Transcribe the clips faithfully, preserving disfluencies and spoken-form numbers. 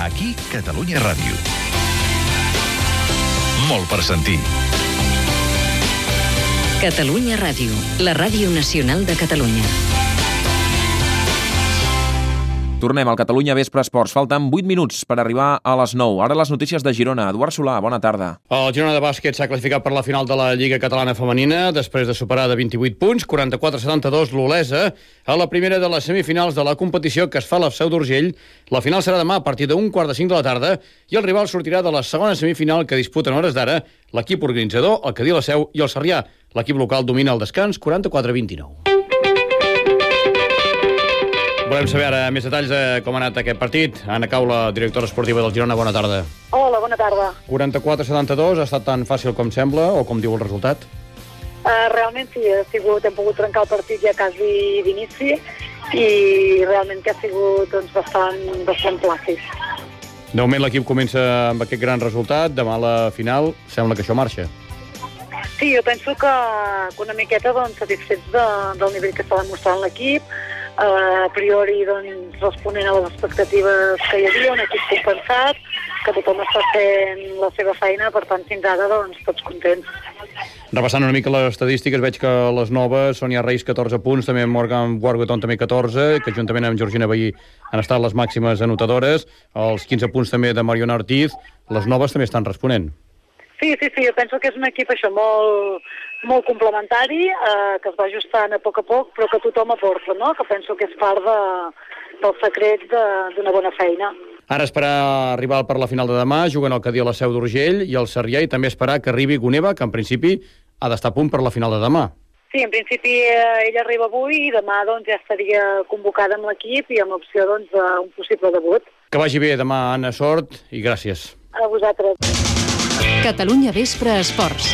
Aquí, Catalunya Ràdio. Molt per sentir. Catalunya Ràdio, la ràdio nacional de Catalunya. Tornem al Catalunya Vespre Esports. Falten vuit minuts per arribar a les nou. Ara les notícies de Girona. Eduard Solà, bona tarda. El Girona de bàsquet s'ha classificat per la final de la Lliga Catalana Femenina després de superar de vint-i-vuit punts, quaranta-quatre a setanta-dos l'Olesa, a la primera de les semifinals de la competició que es fa a la Seu d'Urgell. La final serà demà a partir d'un quart de cinc de la tarda i el rival sortirà de la segona semifinal que disputen hores d'ara l'equip organitzador, el Cadí la Seu i el Sarrià. L'equip local domina el descans quaranta-quatre a vint-i-nou. Volem saber ara més detalls de com ha anat aquest partit. Anna Caula, directora esportiva del Girona, bona tarda. Hola, bona tarda. quaranta-quatre a setanta-dos, ha estat tan fàcil com sembla o com diu el resultat? Uh, realment sí, ha sigut, hem pogut trencar el partit ja quasi d'inici i realment que ha sigut doncs, bastant, bastant plàcid. De moment l'equip comença amb aquest gran resultat, demà a la final sembla que això marxa. Sí, jo penso que, que una miqueta doncs, satisfets de, del nivell que està demostrant l'equip, Uh, a priori doncs, responent a les expectatives que hi havia, un equip compensat, que tothom està fent la seva feina, per tant fins ara doncs, tots contents. Repassant una mica les estadístiques, veig que les noves, Sònia Reis catorze punts, també Morgan Warburton també catorze, que juntament amb Georgina Bahí han estat les màximes anotadores, els quinze punts també de Mariona Ortiz, les noves també estan responent. Sí, sí, sí, jo penso que és un equip això molt, molt complementari, eh, que es va ajustant a poc a poc, però que tothom aporta, no? Que penso que és part de, del secret d'una bona feina. Ara esperar arribar per la final de demà, juguen el Cadí a la Seu d'Urgell i el Sarrià, i també esperar que arribi Guneva, que en principi ha d'estar a punt per la final de demà. Sí, en principi eh, ella arriba avui i demà doncs, ja estaria convocada amb l'equip i amb l'opció doncs, d'un possible debut. Que vagi bé demà, Anna, sort i gràcies. A vosaltres. Catalunya Vespre Esports.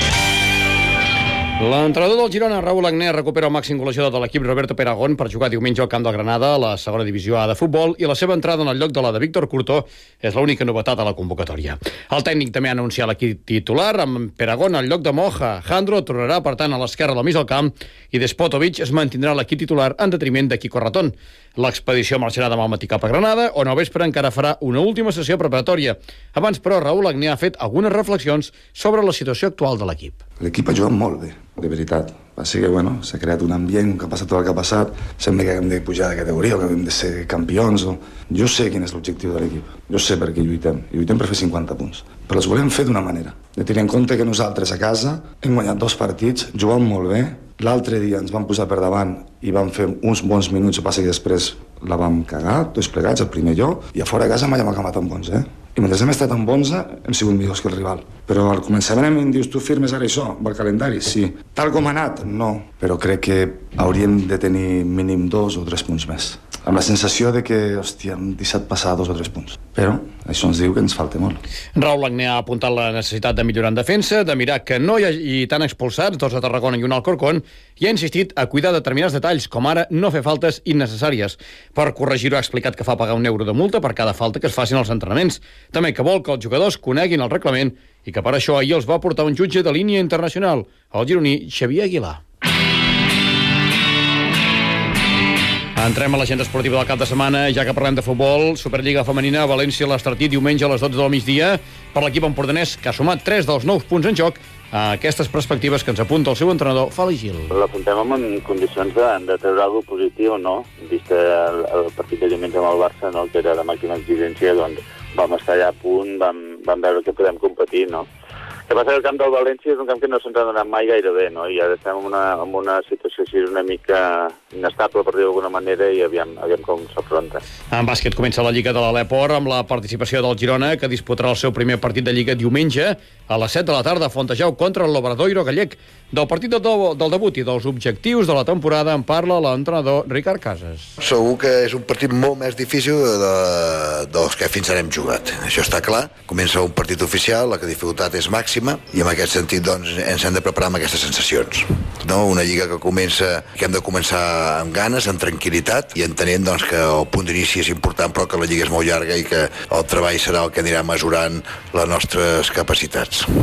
L'entrenador del Girona, Raúl Agné, recupera el màxim golejador de l'equip Roberto Peragón per jugar diumenge al camp del Granada a la segona divisió A de futbol i la seva entrada en el lloc de la de Víctor Curto és l'única novetat a la convocatòria. El tècnic també ha anunciat l'equip titular amb Peragón al lloc de Moja. Jandro tornarà, per tant, a l'esquerra del mig del camp i Despotovic es mantindrà l'equip titular en detriment de Quico Ratón. L'expedició marxarà demà al matí cap a Granada, on al vespre encara farà una última sessió preparatòria. Abans, però, Raúl Agné ha fet algunes reflexions sobre la situació actual de l'equip. L'equip ha jugat molt bé, de veritat. Va ser que, bueno, s'ha creat un ambient que ha passat tot el que ha passat. Sembla que hem de pujar de categoria o que hem de ser campions. O... Jo sé quin és l'objectiu de l'equip. Jo sé per què lluitem. Lluitem per fer cinquanta punts. Però els volem fer d'una manera. De tenir en compte que nosaltres a casa hem guanyat dos partits, jugant molt bé. L'altre dia ens vam posar per davant i vam fer uns bons minuts, el passa que després la vam cagar, tots plegats, el primer jo, i a fora a casa mai hem acabat amb onze, eh? I mentre hem estat amb onze, hem sigut millors que el rival. Però al començament em dius, tu firmes ara això, amb el calendari? Sí. Tal com ha anat? No. Però crec que hauríem de tenir mínim dos o tres punts més. Amb la sensació de que, hòstia, hem deixat passar dos o tres punts. Però això ens diu que ens falta molt. Raúl Agné ha apuntat la necessitat de millorar en defensa, de mirar que no hi hagi tant expulsats, dos a Tarragona i un al Corcón, i ha insistit a cuidar determinats detalls, com ara no fer faltes innecessàries. Per corregir-ho ha explicat que fa pagar un euro de multa per cada falta que es facin als entrenaments. També que vol que els jugadors coneguin el reglament i que per això ahir els va portar un jutge de línia internacional, el gironí Xavier Aguilar. Entrem a l'agenda esportiva del cap de setmana, ja que parlem de futbol. Superliga femenina, València, l'Estartit, diumenge a les dotze del migdia, per l'equip empordanès, que ha sumat tres dels nous punts en joc a aquestes perspectives que ens apunta el seu entrenador, Fali Gil. L'apuntem en condicions de, de treure alguna cosa positiu, no? Vist el, el partit de diumenge amb el Barça, no? Que era de màxima exigència, doncs vam estar allà a punt, vam, vam veure que podem competir, no? El que passa que el camp del València és un camp que no se'ns ha donat mai gaire bé, no? I ara estem en una, en una situació així una mica inestable, per dir-ho d'alguna manera, i aviam, aviam com s'afronta. En bàsquet comença la Lliga de l'Aleport amb la participació del Girona, que disputarà el seu primer partit de Lliga diumenge a les set de la tarda a Fontejau contra l'Obradoiro Gallec. Del partit del, del debut i dels objectius de la temporada en parla l'entrenador Ricard Casas. Segur que és un partit molt més difícil de, dels que fins ara hem jugat. Això està clar. Comença un partit oficial, la dificultat és màxima, i en aquest sentit doncs, ens hem de preparar amb aquestes sensacions. No? Una lliga que comença, que hem de començar amb ganes, amb tranquil·litat, i entenent doncs, que el punt d'inici és important, però que la lliga és molt llarga i que el treball serà el que anirà mesurant les nostres capacitats.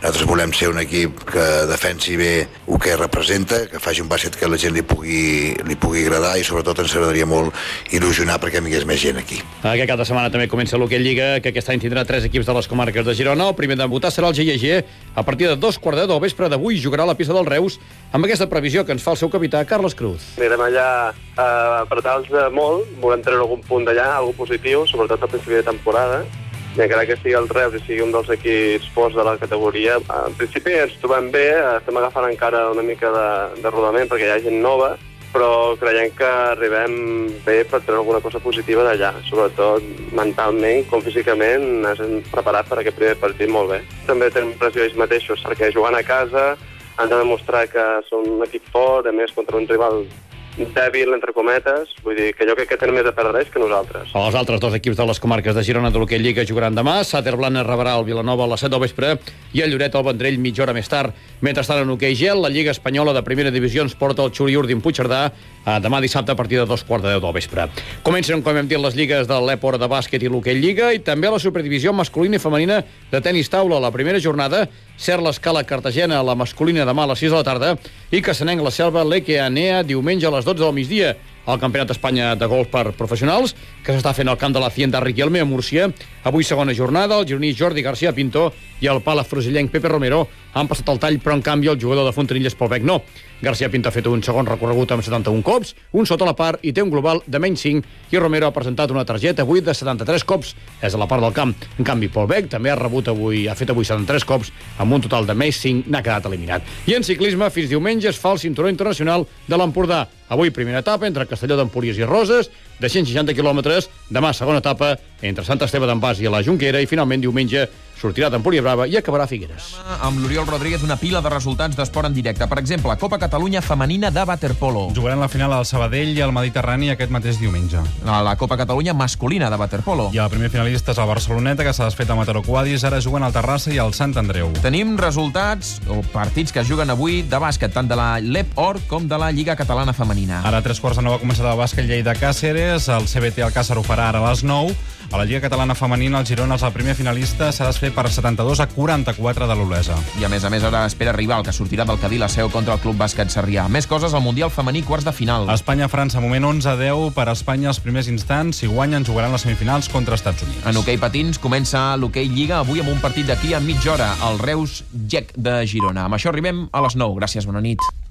Nosaltres volem ser un equip que defensi bé el que representa, que faci un bàsquet que la gent li pugui, li pugui agradar, i sobretot ens agradaria molt il·lusionar perquè hi hagués més gent aquí. Aquest cap de setmana també comença l'Hoquei Lliga, que aquest any tindrà tres equips de les comarques de Girona. El primer de debutar serà el G I G. A partir de dos quarts de deu del vespre d'avui jugarà a la pista del Reus, amb aquesta previsió que ens fa el seu capità, Carles Cruz. Anirem allà a apretar-los molt, volem treure algun punt d'allà, algun positiu, sobretot al principi de temporada, i encara que sigui el Reus i sigui un dels equips forts de la categoria. En principi ens trobem bé, estem agafant encara una mica de, de rodament perquè hi ha gent nova, però creiem que arribem bé per treure alguna cosa positiva d'allà, sobretot mentalment com físicament ens hem preparat per aquest primer partit molt bé. També tenim pressió ells mateixos, perquè jugant a casa han de demostrar que són un equip fort, a més contra un rival dèbil, entre cometes, vull dir que jo crec que tenen més a perdre ells que nosaltres. Els altres dos equips de les comarques de Girona de l'Hoquei Lliga jugaran demà. Sàter Blanes rebrà el Vilanova a les set del vespre i el Lloret al Vendrell mitja hora més tard. Mentrestant, en hoquei gel, la Lliga Espanyola de Primera Divisió ens porta el Xuri Urdin Puigcerdà a demà dissabte a partir de dos quarts de deu del vespre. Comencen, com hem dit, les lligues de l'Epor de bàsquet i l'Hoquei Lliga i també la superdivisió masculina i femenina de tenis taula. La primera jornada, Ser l'Escala Cartagena, la masculina demà a les sis de la tarda, i Cassanenc la Selva, l'Equeanea, diumenge a les dotze del migdia. El Campionat d'Espanya de golf per professionals, que s'està fent al camp de la Hacienda Riquelme a Múrcia. Avui segona jornada, el gironí Jordi García Pinto i el palafrugellenc Pepe Romero han passat el tall, però en canvi el jugador de Fontanilles Pol Bec no. García Pinto ha fet un segon recorregut amb setanta-un cops, un sota la par i té un global de menys cinc, i Romero ha presentat una targeta avui de setanta-tres cops, és a la part del camp. En canvi, Pol Bec també ha rebut avui, ha fet avui setanta-tres cops, amb un total de menys cinc, n'ha quedat eliminat. I en ciclisme, fins diumenge es fa el cinturó internacional de l'Empordà. Avui primera etapa entre Castelló d'Empúries i Roses, de cent seixanta quilòmetres. Demà segona etapa entre Sant Esteve d'en Bas i la Jonquera, i finalment diumenge sortirà d'Empúries Brava i acabarà a Figueres. Amb l'Oriol Rodríguez, una pila de resultats d'esport en directe. Per exemple, Copa Catalunya femenina de waterpolo. Jugaran la final al Sabadell i al Mediterrani aquest mateix diumenge. A la Copa Catalunya masculina de waterpolo. I el primer finalista és el Barceloneta, que s'ha desfet a Mataró Quadis. Ara juguen al Terrassa i al Sant Andreu. Tenim resultats o partits que es juguen avui de bàsquet, tant de la L E P Or com de la Lliga Catalana Femenina. Ara a tres quarts de nou ha començat el bàsquet Lleida Càceres. El C B T Alcàsser ho farà ara a les nou. A la Lliga Catalana Femenina, el Girona és el primer finalista, s'ha desfet per setanta-dos a quaranta-quatre de l'Olesa. I a més a més ara espera rival, que sortirà del Cadí la Seu contra el Club Bàsquet Sarrià. Més coses al Mundial Femení, quarts de final. Espanya-França, moment onze a deu per Espanya els primers instants. Si guanyen, jugaran les semifinals contra Estats Units. En hoquei patins comença l'Hoquei Lliga avui amb un partit d'aquí a mitja hora, el Reus Gec de Girona. Amb això arribem a les nou. Gràcies, bona nit.